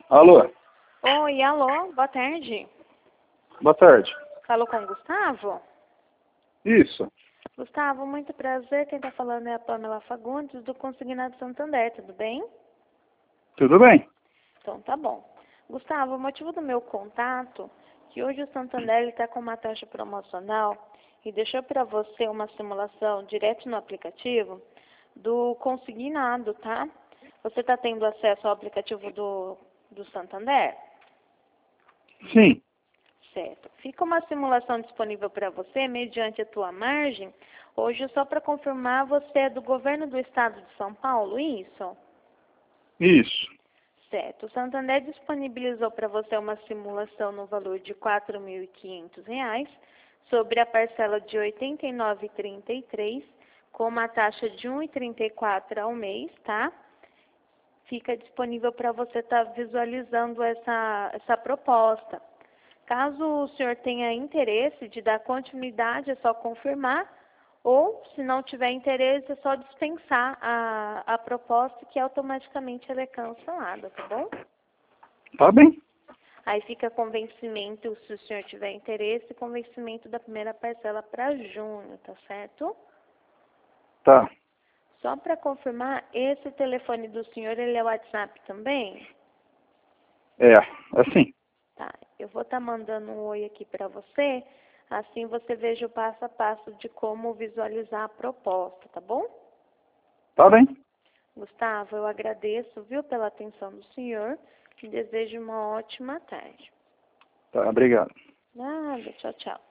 Alô? Oi, alô, boa tarde. Boa tarde. Falou com o Gustavo? Isso. Gustavo, muito prazer. Quem está falando é a Pamela Fagundes, do Consignado Santander, tudo bem? Tudo bem? Então tá bom. Gustavo, o motivo do meu contato é que hoje o Santander está com uma taxa promocional e deixou para você uma simulação direto no aplicativo do Consignado, tá? Você está tendo acesso ao aplicativo do Santander? Sim. Certo. Fica uma simulação disponível para você, mediante a tua margem. Hoje, só para confirmar, você é do governo do estado de São Paulo, isso? Isso. Certo. O Santander disponibilizou para você uma simulação no valor de R$ 4.500, sobre a parcela de R$ 89,33, com uma taxa de R$ 1,34 ao mês, tá? Fica disponível para você estar visualizando essa proposta. Caso o senhor tenha interesse de dar continuidade, é só confirmar, ou, se não tiver interesse, é só dispensar a proposta, que automaticamente ela é cancelada, tá bom? Tá bem. Aí fica com vencimento, se o senhor tiver interesse, com vencimento da primeira parcela para junho, tá certo? Tá. Só para confirmar, esse telefone do senhor, ele é WhatsApp também? É, assim. Tá, eu vou estar mandando um oi aqui para você, assim você veja o passo a passo de como visualizar a proposta, tá bom? Tá bem. Gustavo, eu agradeço, viu, pela atenção do senhor e desejo uma ótima tarde. Tá, obrigado. Nada, tchau, tchau.